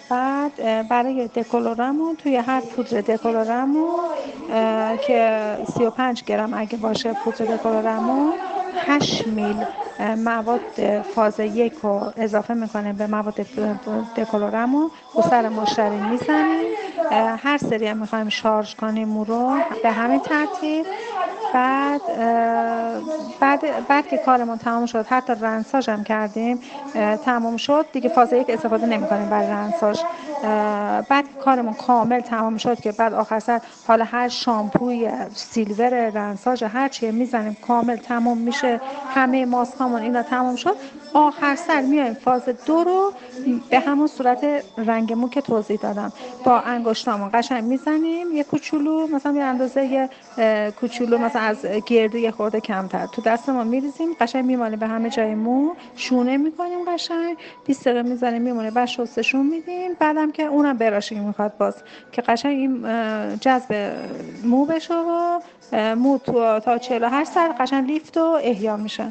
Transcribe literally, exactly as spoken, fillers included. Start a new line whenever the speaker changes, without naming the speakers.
بعد اه، برای دکلورامون توی هر پودر دکلورامون اه، که سی و پنج گرم اگه باشه پودر دکلورامون هشت میل اه، مواد فاز یک رو اضافه میکنیم به مواد دکلورامون، رو سر مشتری میزنیم. هر سری هم میخوایم شارژ کنیم او رو به همین ترتیب. بعد اه، بعد بعد که کارمون تمام شد، حتی رنساژ هم کردیم، اه، تمام شد دیگه، فاز یک استفاده نمی کنیم برای رنساژ. اه، بعد که کارمون کامل تمام شد که بعد آخر سر حالا هر شامپوی سیلور رنساژ هر چیه میزنیم، کامل تمام میشه، همه ماسکامون اینا تمام شد، آخر سر میایم فاز دو رو به همون صورت رنگ مو که توضیح دادم با انگشتامون قشنگ میزنیم، یه کوچولو مثلا یه اندازه یه اه، کوچولو مثلا از گردو یه خورده کمتر تو دستمون میریزیم، قشنگ میمالیم به همه جای مو، شونه میکنیم قشنگ، بیست دقیقه میذاریم میمونه، بعد شستشون میدیم. بعدم که اونم براشینگ میخواد باز که قشنگ این اه، جذب مو بشه و اه، مو تو تا چهل و هشت ساعت قشنگ لیفت و احیا میشه.